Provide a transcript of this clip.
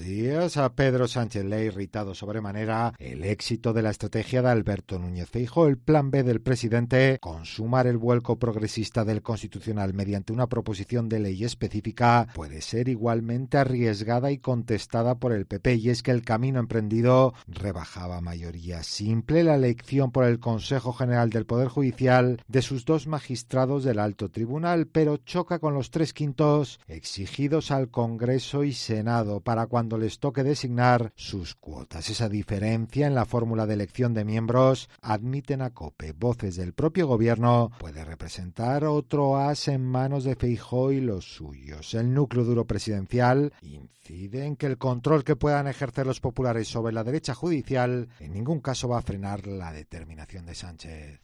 días. A Pedro Sánchez le ha irritado sobremanera el éxito de la estrategia de Alberto Núñez Feijóo, el plan B del presidente, consumar el vuelco progresista del Constitucional mediante una proposición de ley específica, puede ser igualmente arriesgada y contestada por el PP, y es que el camino emprendido rebajaba mayoría simple la elección por el Consejo General del Poder Judicial de sus dos magistrados del Alto Tribunal, pero choca con los 3/5 exigidos al Congreso y Senado para cuando les toque designar sus cuotas. Esa diferencia en la fórmula de elección de miembros, admiten a COPE voces del propio gobierno, puede representar otro as en manos de Feijóo y los suyos. El núcleo duro presidencial incide en que el control que puedan ejercer los populares sobre la derecha judicial en ningún caso va a frenar la determinación de Sánchez.